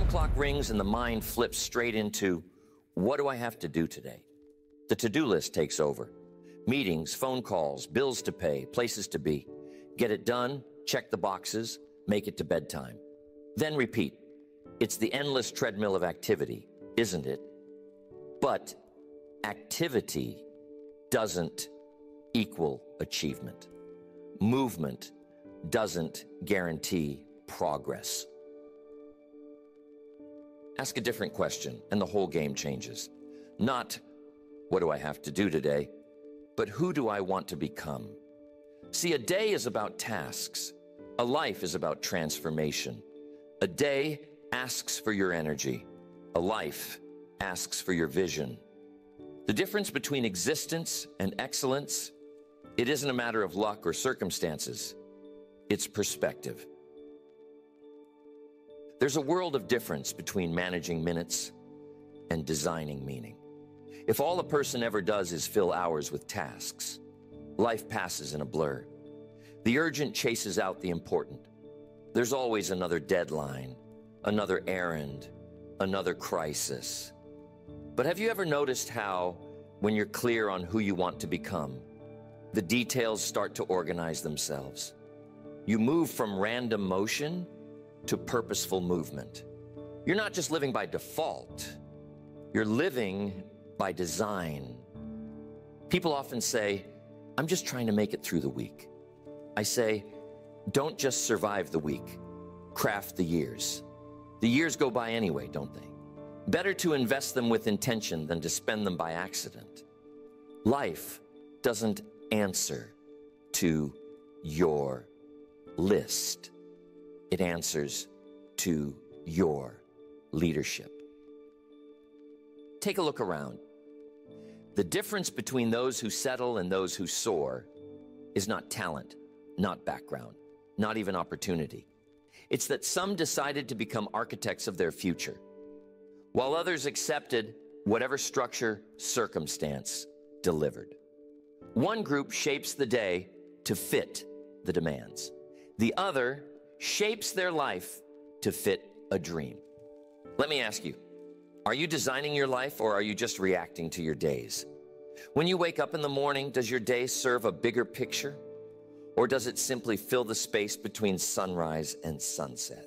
alarm clock rings and the mind flips straight into, what do I have to do today? The to-do list takes over. Meetings, phone calls, bills to pay, places to be. Get it done, check the boxes, make it to bedtime. Then repeat. It's the endless treadmill of activity, isn't it? But activity doesn't equal achievement. Movement doesn't guarantee progress. Ask a different question and the whole game changes. Not, what do I have to do today? But who do I want to become? See, a day is about tasks. A life is about transformation. A day asks for your energy. A life asks for your vision. The difference between existence and excellence, it isn't a matter of luck or circumstances. It's perspective. There's a world of difference between managing minutes and designing meaning. If all a person ever does is fill hours with tasks, life passes in a blur. The urgent chases out the important. There's always another deadline, another errand, another crisis. But have you ever noticed how, when you're clear on who you want to become, the details start to organize themselves? You move from random motion to purposeful movement. You're not just living by default, you're living by design. People often say, I'm just trying to make it through the week. I say, don't just survive the week, craft the years. The years go by anyway, don't they? Better to invest them with intention than to spend them by accident. Life doesn't answer to your list. It answers to your leadership. Take a look around. The difference between those who settle and those who soar is not talent, not background, not even opportunity. It's that some decided to become architects of their future, while others accepted whatever structure, circumstance delivered. One group shapes the day to fit the demands. The other shapes their life to fit a dream. Let me ask you, are you designing your life or are you just reacting to your days? When you wake up in the morning, does your day serve a bigger picture? Or does it simply fill the space between sunrise and sunset?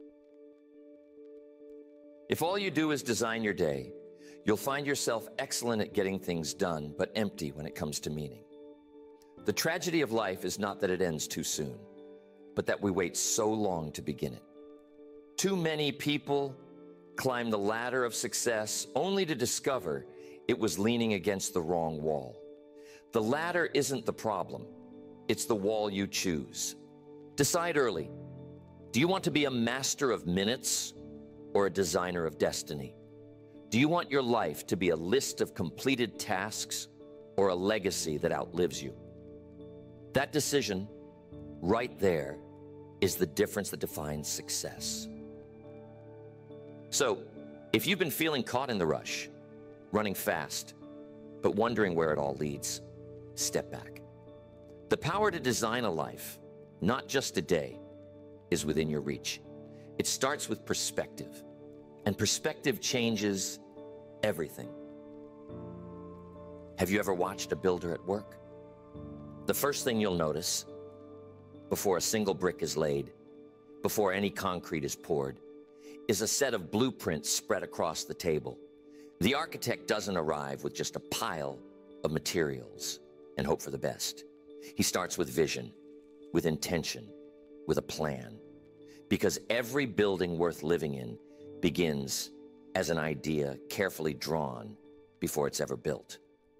If all you do is design your day, you'll find yourself excellent at getting things done, but empty when it comes to meaning. The tragedy of life is not that it ends too soon, but that we wait so long to begin it. Too many people climb the ladder of success only to discover it was leaning against the wrong wall. The ladder isn't the problem. It's the wall you choose. Decide early. Do you want to be a master of minutes or a designer of destiny? Do you want your life to be a list of completed tasks or a legacy that outlives you? That decision right there is the difference that defines success. So, if you've been feeling caught in the rush, running fast, but wondering where it all leads, step back. The power to design a life, not just a day, is within your reach. It starts with perspective, and perspective changes everything. Have you ever watched a builder at work? The first thing you'll notice, before a single brick is laid, before any concrete is poured, is a set of blueprints spread across the table. The architect doesn't arrive with just a pile of materials and hope for the best. He starts with vision, with intention, with a plan. Because every building worth living in begins as an idea carefully drawn before it's ever built.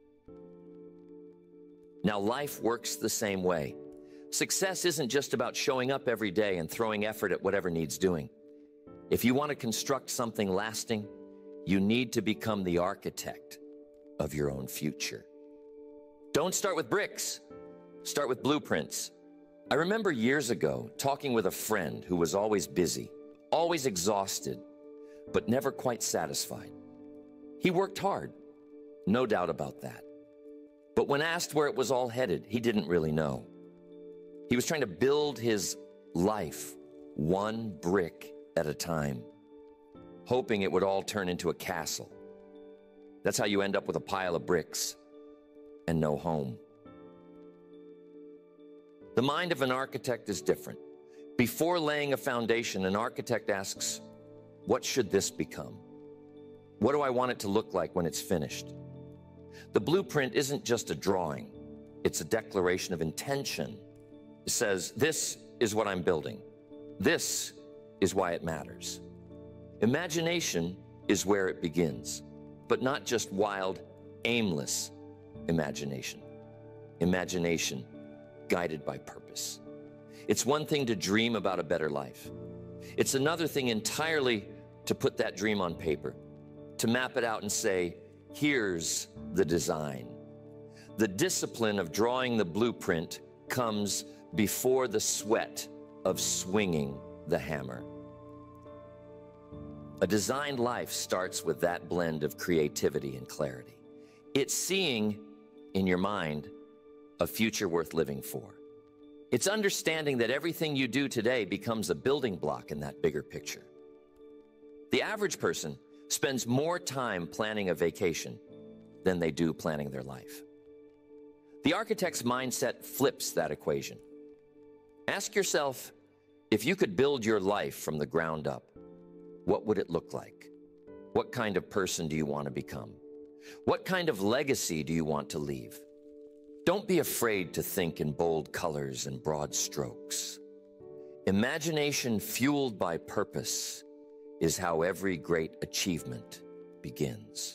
Now, life works the same way. Success isn't just about showing up every day and throwing effort at whatever needs doing. If you want to construct something lasting, you need to become the architect of your own future. Don't start with bricks. Start with blueprints. I remember years ago talking with a friend who was always busy, always exhausted, but never quite satisfied. He worked hard, no doubt about that. But when asked where it was all headed, he didn't really know. He was trying to build his life one brick at a time. hoping it would all turn into a castle. That's how you end up with a pile of bricks and no home. The mind of an architect is different. Before laying a foundation, an architect asks, what should this become? What do I want it to look like when it's finished? The blueprint isn't just a drawing. It's a declaration of intention. It says, this is what I'm building. This is why it matters. Imagination is where it begins, but not just wild, aimless imagination. Imagination guided by purpose. It's one thing to dream about a better life. It's another thing entirely to put that dream on paper, to map it out and say, here's the design. The discipline of drawing the blueprint comes before the sweat of swinging the hammer. A designed life starts with that blend of creativity and clarity. It's seeing in your mind a future worth living for. It's understanding that everything you do today becomes a building block in that bigger picture. The average person spends more time planning a vacation than they do planning their life. The architect's mindset flips that equation. Ask yourself, if you could build your life from the ground up, what would it look like? What kind of person do you want to become? What kind of legacy do you want to leave? Don't be afraid to think in bold colors and broad strokes. Imagination fueled by purpose is how every great achievement begins.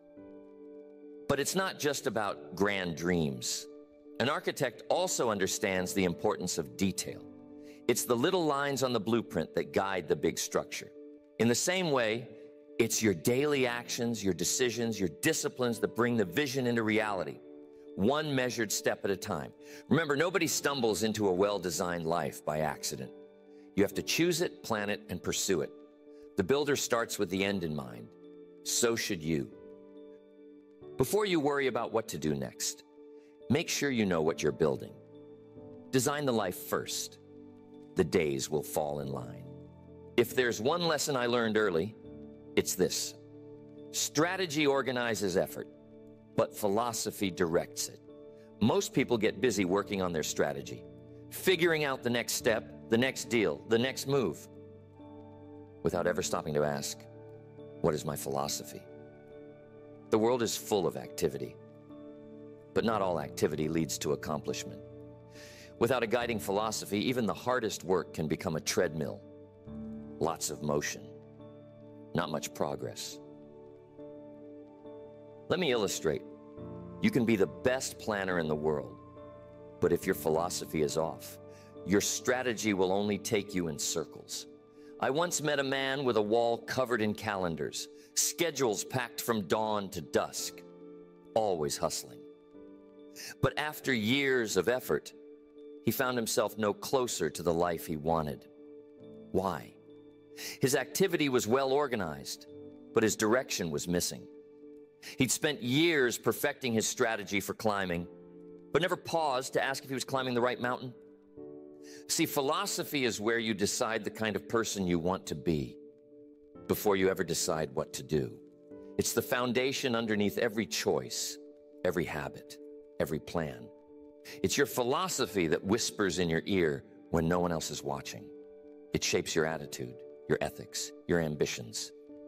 But it's not just about grand dreams. An architect also understands the importance of detail. It's the little lines on the blueprint that guide the big structure. In the same way, it's your daily actions, your decisions, your disciplines that bring the vision into reality, one measured step at a time. Remember, nobody stumbles into a well-designed life by accident. You have to choose it, plan it, and pursue it. The builder starts with the end in mind. So should you. Before you worry about what to do next, make sure you know what you're building. Design the life first. The days will fall in line. If there's one lesson I learned early, it's this. Strategy organizes effort, but philosophy directs it. Most people get busy working on their strategy, figuring out the next step, the next deal, the next move, without ever stopping to ask, what is my philosophy? The world is full of activity, but not all activity leads to accomplishment. Without a guiding philosophy, even the hardest work can become a treadmill. Lots of motion, not much progress. Let me illustrate. You can be the best planner in the world, but if your philosophy is off, your strategy will only take you in circles. I once met a man with a wall covered in calendars, schedules packed from dawn to dusk, always hustling. But after years of effort, he found himself no closer to the life he wanted. Why? His activity was well organized, but his direction was missing. He'd spent years perfecting his strategy for climbing, but never paused to ask if he was climbing the right mountain. See, philosophy is where you decide the kind of person you want to be before you ever decide what to do. It's the foundation underneath every choice, every habit, every plan. It's your philosophy that whispers in your ear when no one else is watching. It shapes your attitude, your ethics, your ambitions.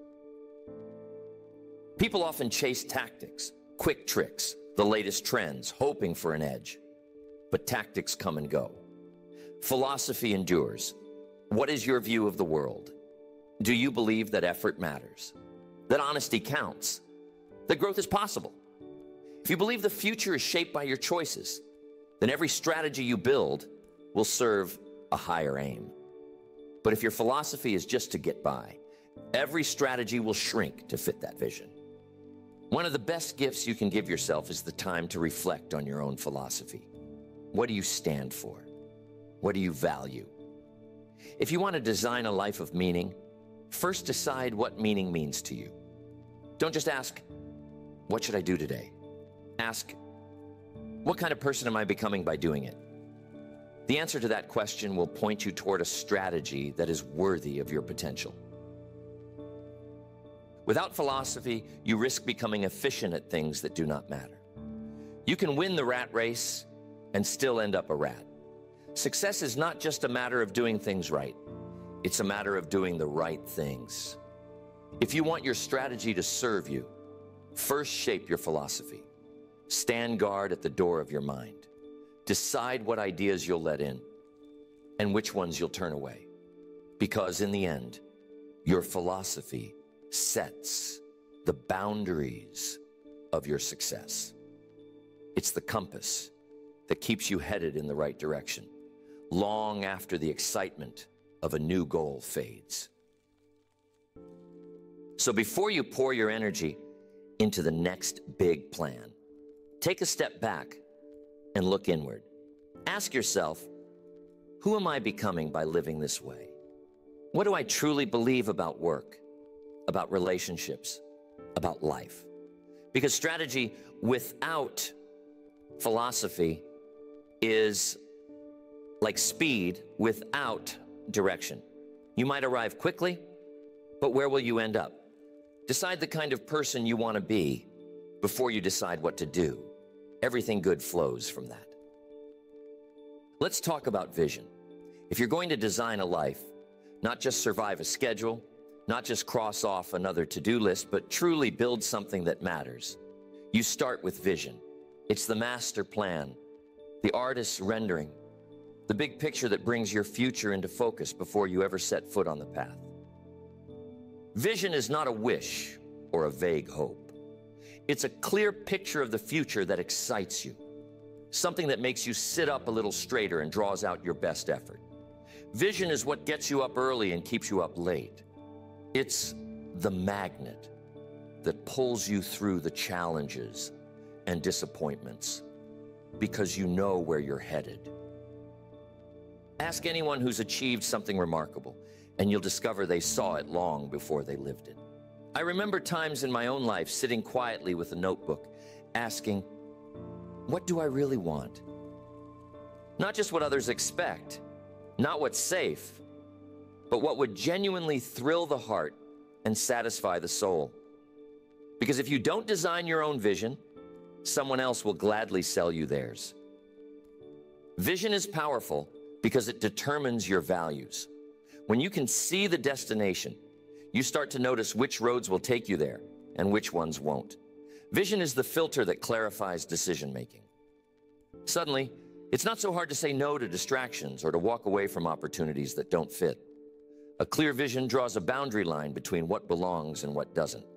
People often chase tactics, quick tricks, the latest trends, hoping for an edge. But tactics come and go. Philosophy endures. What is your view of the world? Do you believe that effort matters? That honesty counts? That growth is possible? If you believe the future is shaped by your choices, then every strategy you build will serve a higher aim. But if your philosophy is just to get by, every strategy will shrink to fit that vision. One of the best gifts you can give yourself is the time to reflect on your own philosophy. What do you stand for? What do you value? If you want to design a life of meaning, first decide what meaning means to you. Don't just ask, what should I do today? Ask, what kind of person am I becoming by doing it? The answer to that question will point you toward a strategy that is worthy of your potential. Without philosophy, you risk becoming efficient at things that do not matter. You can win the rat race and still end up a rat. Success is not just a matter of doing things right. It's a matter of doing the right things. If you want your strategy to serve you, first shape your philosophy. Stand guard at the door of your mind. Decide what ideas you'll let in and which ones you'll turn away. Because in the end, your philosophy sets the boundaries of your success. It's the compass that keeps you headed in the right direction, long after the excitement of a new goal fades. So before you pour your energy into the next big plan, take a step back and look inward. Ask yourself, who am I becoming by living this way? What do I truly believe about work, about relationships, about life? Because strategy without philosophy is like speed without direction. You might arrive quickly, but where will you end up? Decide the kind of person you want to be before you decide what to do. Everything good flows from that. Let's talk about vision. If you're going to design a life, not just survive a schedule, not just cross off another to-do list, but truly build something that matters, you start with vision. It's the master plan, the artist's rendering, the big picture that brings your future into focus before you ever set foot on the path. Vision is not a wish or a vague hope. It's a clear picture of the future that excites you, something that makes you sit up a little straighter and draws out your best effort. Vision is what gets you up early and keeps you up late. It's the magnet that pulls you through the challenges and disappointments because you know where you're headed. Ask anyone who's achieved something remarkable, and you'll discover they saw it long before they lived it. I remember times in my own life sitting quietly with a notebook, asking, what do I really want? Not just what others expect, not what's safe, but what would genuinely thrill the heart and satisfy the soul. Because if you don't design your own vision, someone else will gladly sell you theirs. Vision is powerful because it determines your values. When you can see the destination, you start to notice which roads will take you there and which ones won't. Vision is the filter that clarifies decision-making. Suddenly, it's not so hard to say no to distractions or to walk away from opportunities that don't fit. A clear vision draws a boundary line between what belongs and what doesn't.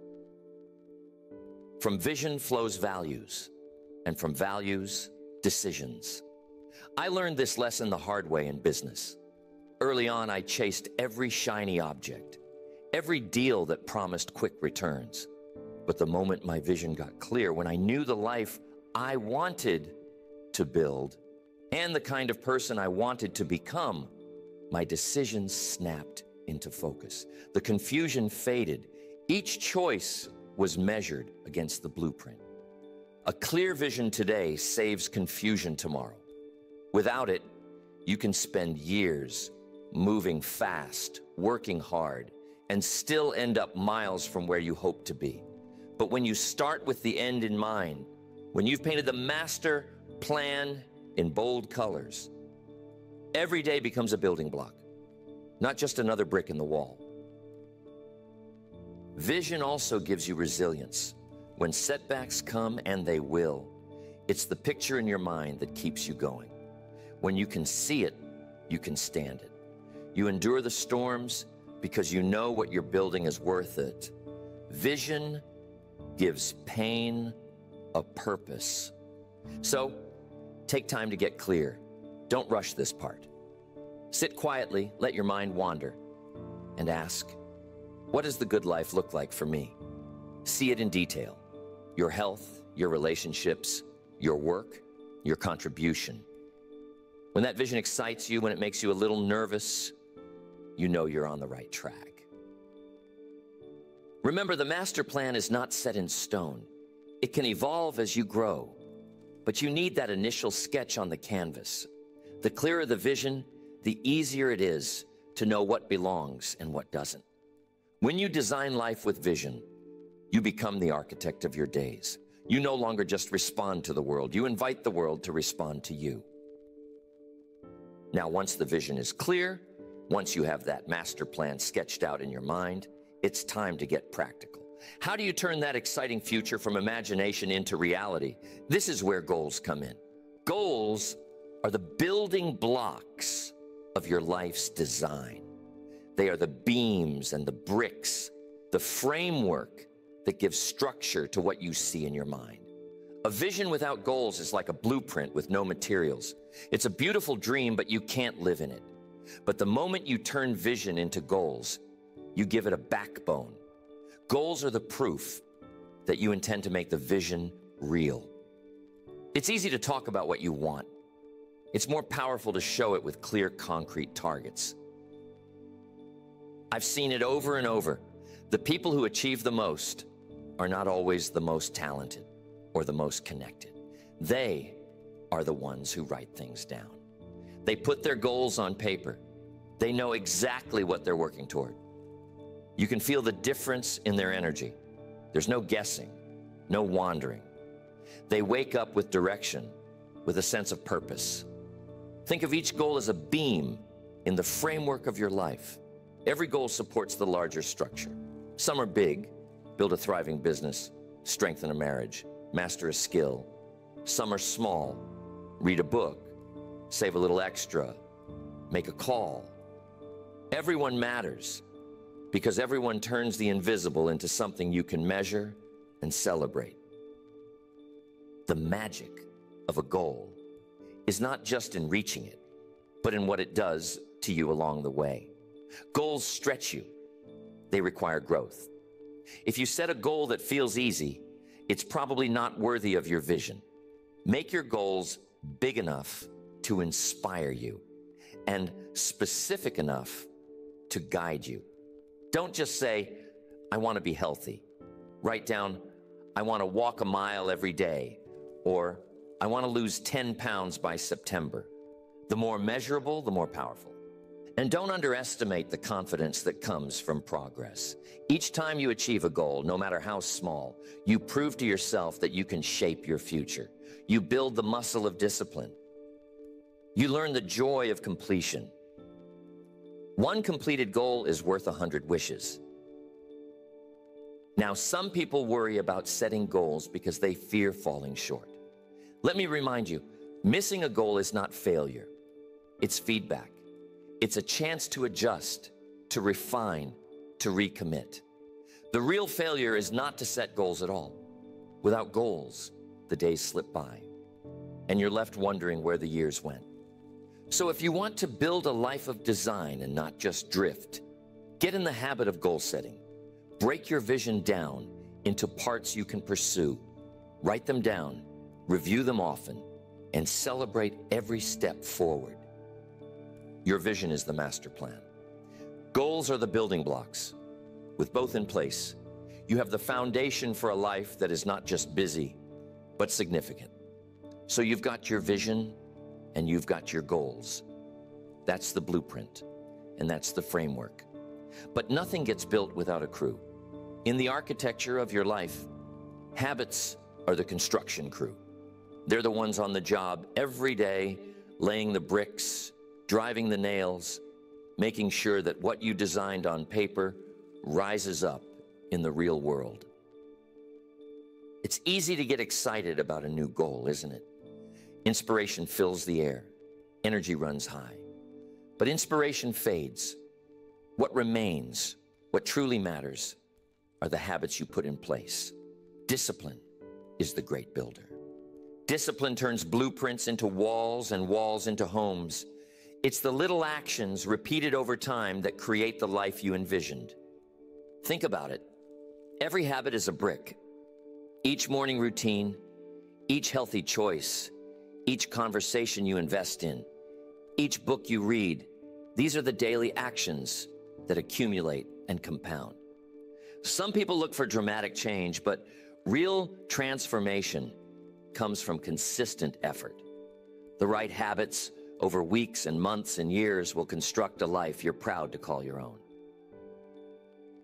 From vision flows values, and from values, decisions. I learned this lesson the hard way in business. Early on, I chased every shiny object, every deal that promised quick returns. But the moment my vision got clear, when I knew the life I wanted to build and the kind of person I wanted to become, my decisions snapped into focus. The confusion faded. Each choice was measured against the blueprint. A clear vision today saves confusion tomorrow. Without it, you can spend years moving fast, working hard, and still end up miles from where you hope to be. But when you start with the end in mind, when you've painted the master plan in bold colors, every day becomes a building block, not just another brick in the wall. Vision also gives you resilience. When setbacks come, and they will, it's the picture in your mind that keeps you going. When you can see it, you can stand it. You endure the storms because you know what you're building is worth it. Vision gives pain a purpose. So, take time to get clear. Don't rush this part. Sit quietly, let your mind wander, and ask, what does the good life look like for me? See it in detail. Your health, your relationships, your work, your contribution. When that vision excites you, when it makes you a little nervous, you know you're on the right track. Remember, the master plan is not set in stone. It can evolve as you grow, but you need that initial sketch on the canvas. The clearer the vision, the easier it is to know what belongs and what doesn't. When you design life with vision, You become the architect of your days. You no longer just respond to the world. You invite the world to respond to you. Now, once the vision is clear, once you have that master plan sketched out in your mind, it's time to get practical. How do you turn that exciting future from imagination into reality? This is where goals come in. Goals are the building blocks of your life's design. They are the beams and the bricks, the framework that gives structure to what you see in your mind. A vision without goals is like a blueprint with no materials. It's a beautiful dream, but you can't live in it. But the moment you turn vision into goals, you give it a backbone. Goals are the proof that you intend to make the vision real. It's easy to talk about what you want. It's more powerful to show it with clear, concrete targets. I've seen it over and over. The people who achieve the most are not always the most talented or the most connected. They are the ones who write things down. They put their goals on paper. They know exactly what they're working toward. You can feel the difference in their energy. There's no guessing, no wandering. They wake up with direction, with a sense of purpose. Think of each goal as a beam in the framework of your life. Every goal supports the larger structure. Some are big, build a thriving business, strengthen a marriage, master a skill. Some are small, read a book, save a little extra, make a call. Everyone matters because everyone turns the invisible into something you can measure and celebrate. The magic of a goal is not just in reaching it, but in what it does to you along the way. Goals stretch you. They require growth. If you set a goal that feels easy, it's probably not worthy of your vision. Make your goals big enough to inspire you and specific enough to guide you. Don't just say, I want to be healthy. Write down, I want to walk a mile every day, or I want to lose 10 pounds by September. The more measurable, the more powerful. And don't underestimate the confidence that comes from progress. Each time you achieve a goal, no matter how small, you prove to yourself that you can shape your future. You build the muscle of discipline. You learn the joy of completion. One completed goal is worth 100 wishes. Now, some people worry about setting goals because they fear falling short. Let me remind you, missing a goal is not failure. It's feedback. It's a chance to adjust, to refine, to recommit. The real failure is not to set goals at all. Without goals, the days slip by, and you're left wondering where the years went. So if you want to build a life of design and not just drift, get in the habit of goal setting. Break your vision down into parts you can pursue. Write them down, review them often, and celebrate every step forward. Your vision is the master plan. Goals are the building blocks. With both in place, you have the foundation for a life that is not just busy, but significant. So you've got your vision and you've got your goals. That's the blueprint, and that's the framework. But nothing gets built without a crew. In the architecture of your life, habits are the construction crew. They're the ones on the job every day, laying the bricks, driving the nails, making sure that what you designed on paper rises up in the real world. It's easy to get excited about a new goal, isn't it? Inspiration fills the air, energy runs high. But inspiration fades. What remains, what truly matters, are the habits you put in place. Discipline is the great builder. Discipline turns blueprints into walls and walls into homes. It's the little actions repeated over time that create the life you envisioned. Think about it. Every habit is a brick. Each morning routine, each healthy choice, each conversation you invest in, each book you read, these are the daily actions that accumulate and compound. Some people look for dramatic change, but real transformation comes from consistent effort. The right habits over weeks and months and years will construct a life you're proud to call your own.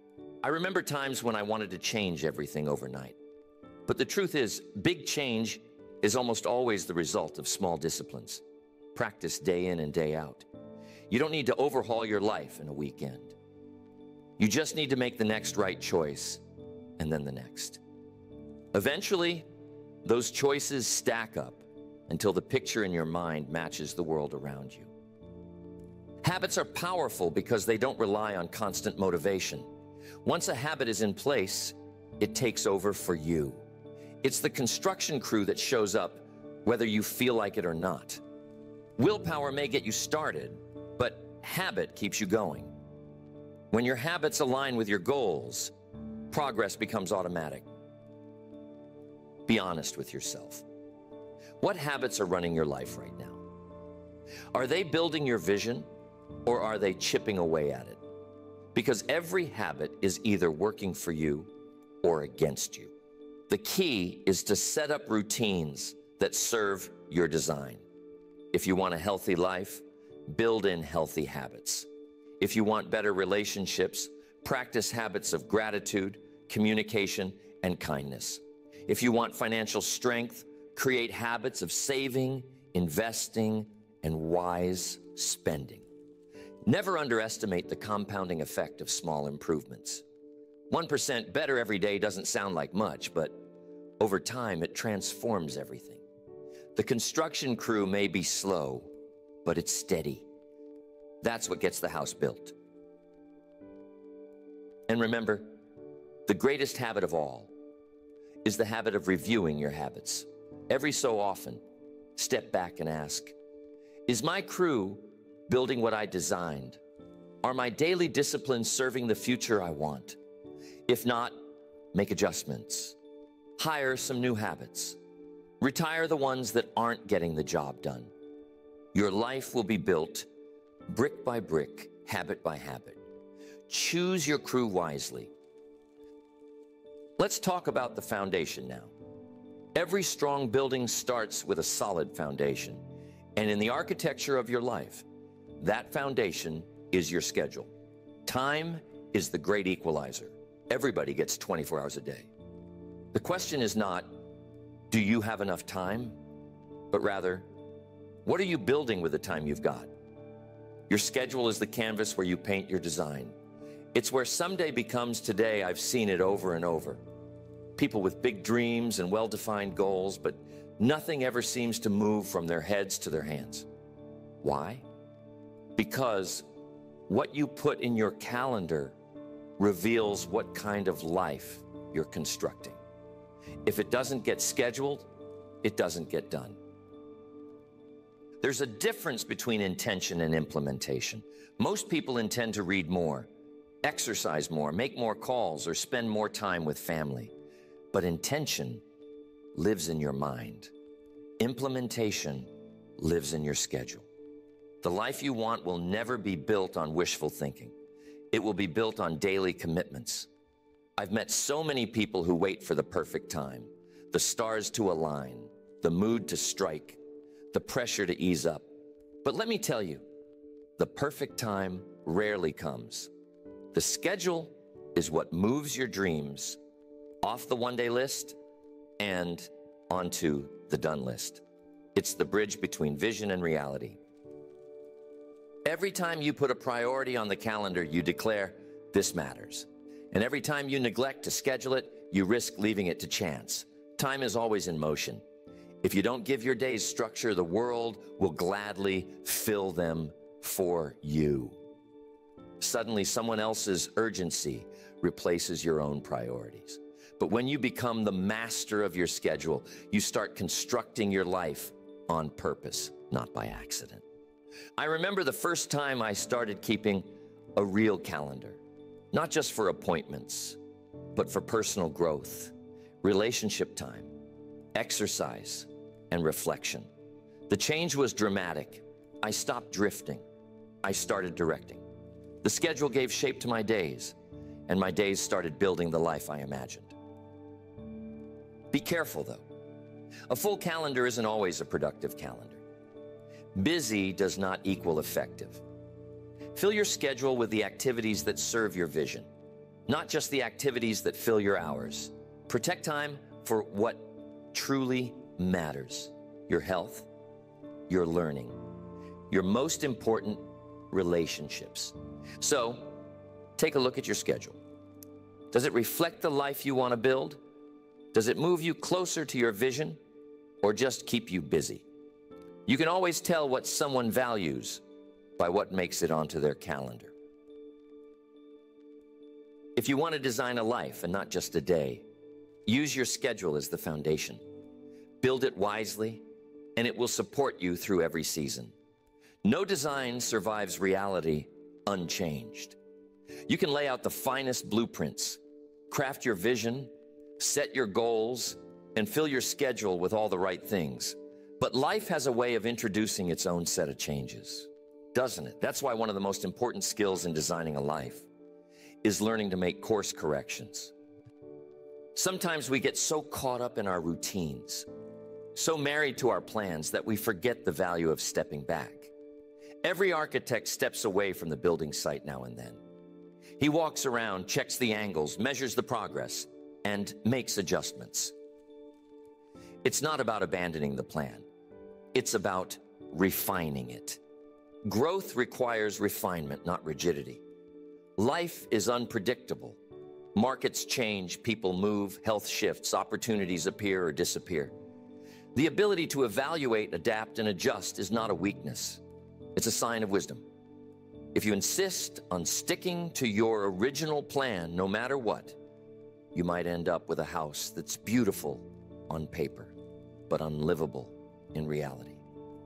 I remember times when I wanted to change everything overnight. But the truth is, big change is almost always the result of small disciplines, practiced day in and day out. You don't need to overhaul your life in a weekend. You just need to make the next right choice, and then the next. Eventually, those choices stack up until the picture in your mind matches the world around you. Habits are powerful because they don't rely on constant motivation. Once a habit is in place, it takes over for you. It's the construction crew that shows up whether you feel like it or not. Willpower may get you started, but habit keeps you going. When your habits align with your goals, progress becomes automatic. Be honest with yourself. What habits are running your life right now? Are they building your vision, or are they chipping away at it? Because every habit is either working for you or against you. The key is to set up routines that serve your design. If you want a healthy life, build in healthy habits. If you want better relationships, practice habits of gratitude, communication, and kindness. If you want financial strength, create habits of saving, investing, and wise spending. Never underestimate the compounding effect of small improvements. 1% better every day doesn't sound like much, but over time it transforms everything. The construction crew may be slow, but it's steady. That's what gets the house built. And remember, the greatest habit of all is the habit of reviewing your habits. Every so often, step back and ask, is my crew building what I designed? Are my daily disciplines serving the future I want? If not, make adjustments. Hire some new habits. Retire the ones that aren't getting the job done. Your life will be built brick by brick, habit by habit. Choose your crew wisely. Let's talk about the foundation now. Every strong building starts with a solid foundation. And in the architecture of your life, that foundation is your schedule. Time is the great equalizer. Everybody gets 24 hours a day. The question is not, do you have enough time? But rather, what are you building with the time you've got? Your schedule is the canvas where you paint your design. It's where someday becomes today. I've seen it over and over. People with big dreams and well-defined goals, but nothing ever seems to move from their heads to their hands. Why? Because what you put in your calendar reveals what kind of life you're constructing. If it doesn't get scheduled, it doesn't get done. There's a difference between intention and implementation. Most people intend to read more, exercise more, make more calls, or spend more time with family. But intention lives in your mind. Implementation lives in your schedule. The life you want will never be built on wishful thinking. It will be built on daily commitments. I've met so many people who wait for the perfect time, the stars to align, the mood to strike, the pressure to ease up. But let me tell you, the perfect time rarely comes. The schedule is what moves your dreams off the one-day list and onto the done list. It's the bridge between vision and reality. Every time you put a priority on the calendar, you declare, this matters. And every time you neglect to schedule it, you risk leaving it to chance. Time is always in motion. If you don't give your days structure, the world will gladly fill them for you. Suddenly, someone else's urgency replaces your own priorities. But when you become the master of your schedule, you start constructing your life on purpose, not by accident. I remember the first time I started keeping a real calendar, not just for appointments, but for personal growth, relationship time, exercise, and reflection. The change was dramatic. I stopped drifting. I started directing. The schedule gave shape to my days, and my days started building the life I imagined. Be careful, though. A full calendar isn't always a productive calendar. Busy does not equal effective. Fill your schedule with the activities that serve your vision. not just the activities that fill your hours. Protect time for what truly matters: your health, your learning, your most important relationships. So, take a look at your schedule. Does it reflect the life you want to build? Does it move you closer to your vision, or just keep you busy? You can always tell what someone values by what makes it onto their calendar. If you want to design a life and not just a day, use your schedule as the foundation. Build it wisely, and it will support you through every season. No design survives reality unchanged. You can lay out the finest blueprints, craft your vision, set your goals, and fill your schedule with all the right things. But life has a way of introducing its own set of changes, doesn't it? That's why one of the most important skills in designing a life is learning to make course corrections. Sometimes we get so caught up in our routines, so married to our plans, that we forget the value of stepping back. Every architect steps away from the building site now and then. He walks around, checks the angles, measures the progress, and makes adjustments. It's not about abandoning the plan. It's about refining it. Growth requires refinement, not rigidity. Life is unpredictable. Markets change, people move, health shifts, opportunities appear or disappear. The ability to evaluate, adapt, and adjust is not a weakness. It's a sign of wisdom. If you insist on sticking to your original plan, no matter what, you might end up with a house that's beautiful on paper, but unlivable in reality.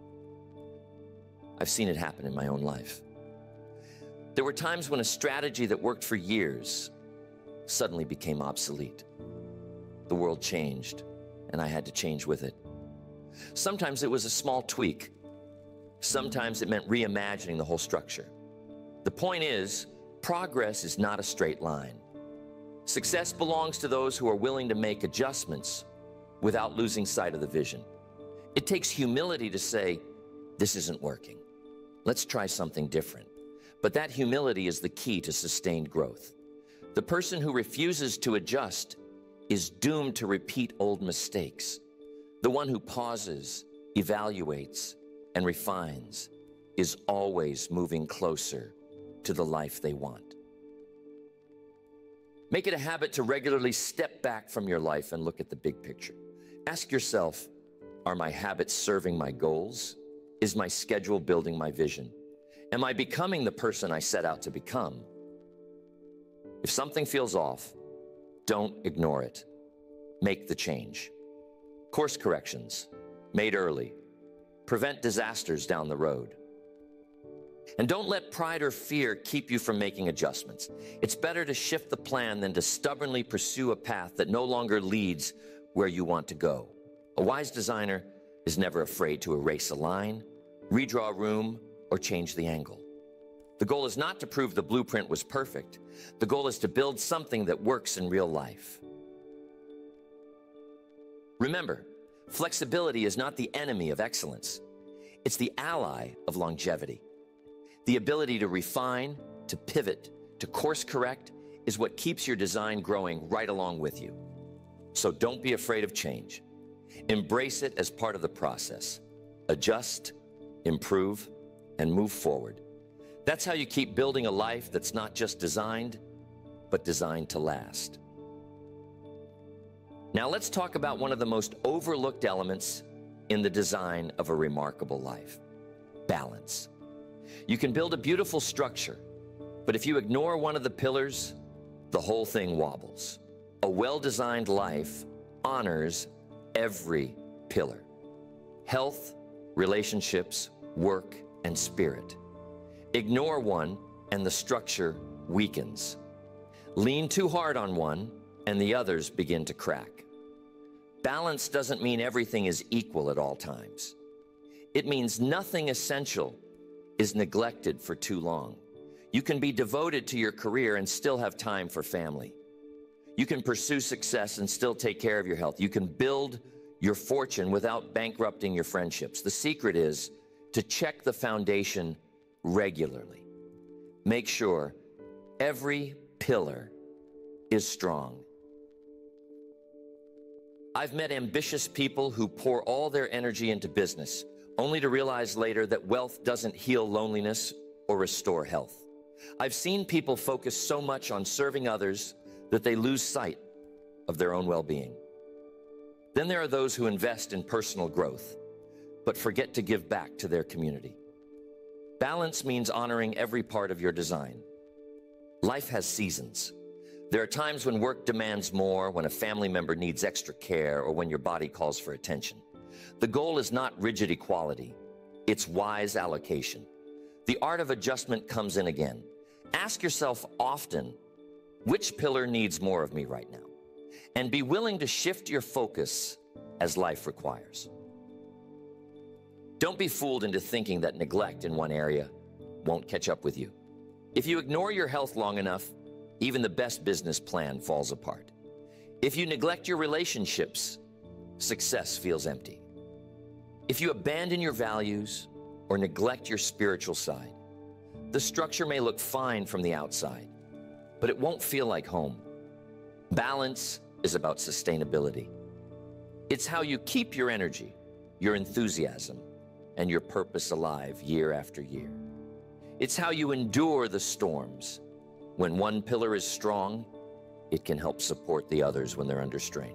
I've seen it happen in my own life. There were times when a strategy that worked for years suddenly became obsolete. The world changed, and I had to change with it. Sometimes it was a small tweak. Sometimes it meant reimagining the whole structure. The point is, progress is not a straight line. Success belongs to those who are willing to make adjustments without losing sight of the vision. It takes humility to say, this isn't working. Let's try something different. But that humility is the key to sustained growth. The person who refuses to adjust is doomed to repeat old mistakes. The one who pauses, evaluates, and refines is always moving closer to the life they want. Make it a habit to regularly step back from your life and look at the big picture. Ask yourself, are my habits serving my goals? Is my schedule building my vision? Am I becoming the person I set out to become? If something feels off, don't ignore it. Make the change. Course corrections, made early, prevent disasters down the road. And don't let pride or fear keep you from making adjustments. It's better to shift the plan than to stubbornly pursue a path that no longer leads where you want to go. A wise designer is never afraid to erase a line, redraw a room, or change the angle. The goal is not to prove the blueprint was perfect. The goal is to build something that works in real life. Remember, flexibility is not the enemy of excellence. It's the ally of longevity. The ability to refine, to pivot, to course correct is what keeps your design growing right along with you. So don't be afraid of change. Embrace it as part of the process. Adjust, improve, and move forward. That's how you keep building a life that's not just designed, but designed to last. Now let's talk about one of the most overlooked elements in the design of a remarkable life: balance. You can build a beautiful structure, but if you ignore one of the pillars, the whole thing wobbles. A well-designed life honors every pillar: health, relationships, work, and spirit. Ignore one, and the structure weakens. Lean too hard on one, and the others begin to crack. Balance doesn't mean everything is equal at all times. It means nothing essential is neglected for too long. You can be devoted to your career and still have time for family. You can pursue success and still take care of your health. You can build your fortune without bankrupting your friendships. The secret is to check the foundation regularly. Make sure every pillar is strong. I've met ambitious people who pour all their energy into business, only to realize later that wealth doesn't heal loneliness or restore health. I've seen people focus so much on serving others that they lose sight of their own well-being. Then there are those who invest in personal growth, but forget to give back to their community. Balance means honoring every part of your design. Life has seasons. There are times when work demands more, when a family member needs extra care, or when your body calls for attention. The goal is not rigid equality. It's wise allocation. The art of adjustment comes in again. Ask yourself often, which pillar needs more of me right now? And be willing to shift your focus as life requires. Don't be fooled into thinking that neglect in one area won't catch up with you. If you ignore your health long enough, even the best business plan falls apart. If you neglect your relationships, success feels empty. If you abandon your values or neglect your spiritual side, the structure may look fine from the outside, but it won't feel like home. Balance is about sustainability. It's how you keep your energy, your enthusiasm, and your purpose alive year after year. It's how you endure the storms. When one pillar is strong, it can help support the others when they're under strain.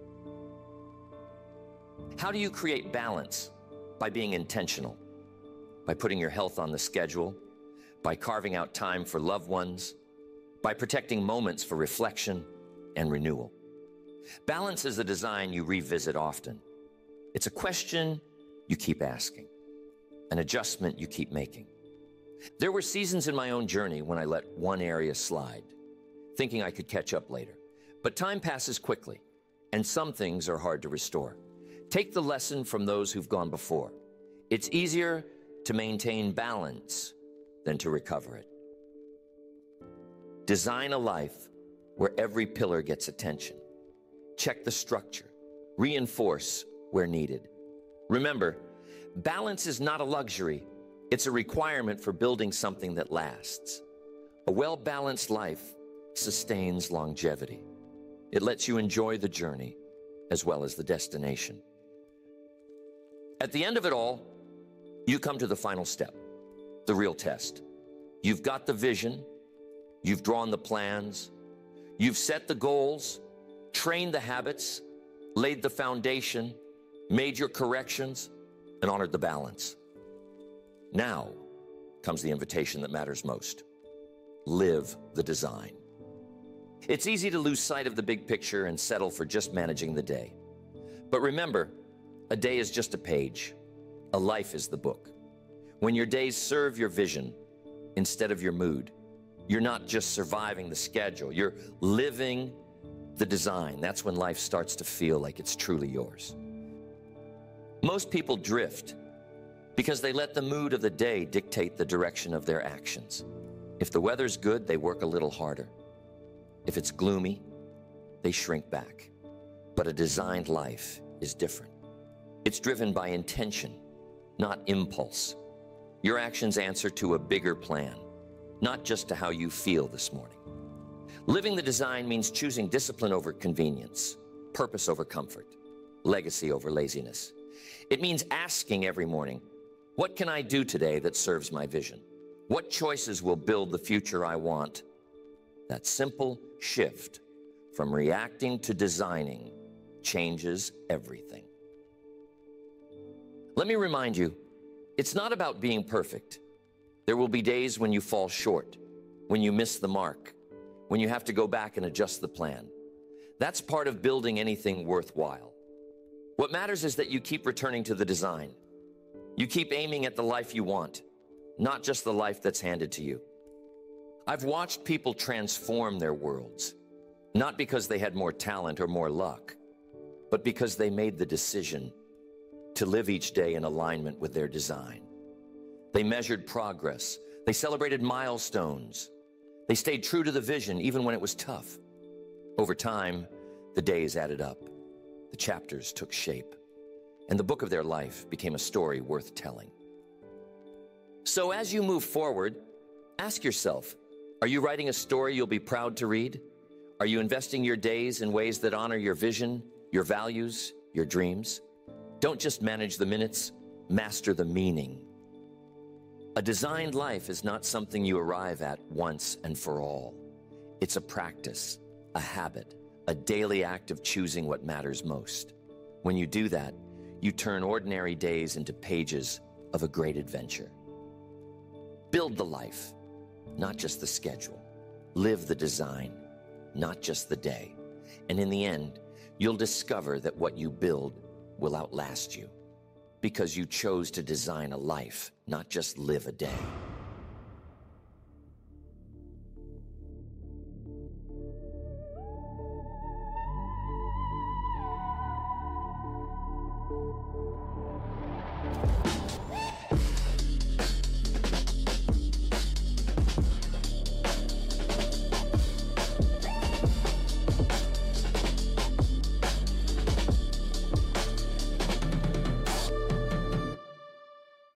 How do you create balance? By being intentional, by putting your health on the schedule, by carving out time for loved ones, by protecting moments for reflection and renewal. Balance is a design you revisit often. It's a question you keep asking, an adjustment you keep making. There were seasons in my own journey when I let one area slide, thinking I could catch up later. But time passes quickly, and some things are hard to restore. Take the lesson from those who've gone before. It's easier to maintain balance than to recover it. Design a life where every pillar gets attention. Check the structure. Reinforce where needed. Remember, balance is not a luxury. It's a requirement for building something that lasts. A well-balanced life sustains longevity. It lets you enjoy the journey as well as the destination. At the end of it all, you come to the final step, the real test. You've got the vision, you've drawn the plans, you've set the goals, trained the habits, laid the foundation, made your corrections, and honored the balance. Now comes the invitation that matters most. Live the design. It's easy to lose sight of the big picture and settle for just managing the day. But remember, a day is just a page. A life is the book. When your days serve your vision instead of your mood, you're not just surviving the schedule, you're living the design. That's when life starts to feel like it's truly yours. Most people drift because they let the mood of the day dictate the direction of their actions. If the weather's good, they work a little harder. If it's gloomy, they shrink back. But a designed life is different. It's driven by intention, not impulse. Your actions answer to a bigger plan, not just to how you feel this morning. Living the design means choosing discipline over convenience, purpose over comfort, legacy over laziness. It means asking every morning, what can I do today that serves my vision? What choices will build the future I want? That simple shift from reacting to designing changes everything. Let me remind you, it's not about being perfect. There will be days when you fall short, when you miss the mark, when you have to go back and adjust the plan. That's part of building anything worthwhile. What matters is that you keep returning to the design. You keep aiming at the life you want, not just the life that's handed to you. I've watched people transform their worlds, not because they had more talent or more luck, but because they made the decision to live each day in alignment with their design. They measured progress. They celebrated milestones. They stayed true to the vision even when it was tough. Over time, the days added up. The chapters took shape. And the book of their life became a story worth telling. So as you move forward, ask yourself, are you writing a story you'll be proud to read? Are you investing your days in ways that honor your vision, your values, your dreams? Don't just manage the minutes, master the meaning. A designed life is not something you arrive at once and for all. It's a practice, a habit, a daily act of choosing what matters most. When you do that, you turn ordinary days into pages of a great adventure. Build the life, not just the schedule. Live the design, not just the day. And in the end, you'll discover that what you build will outlast you, because you chose to design a life, not just live a day.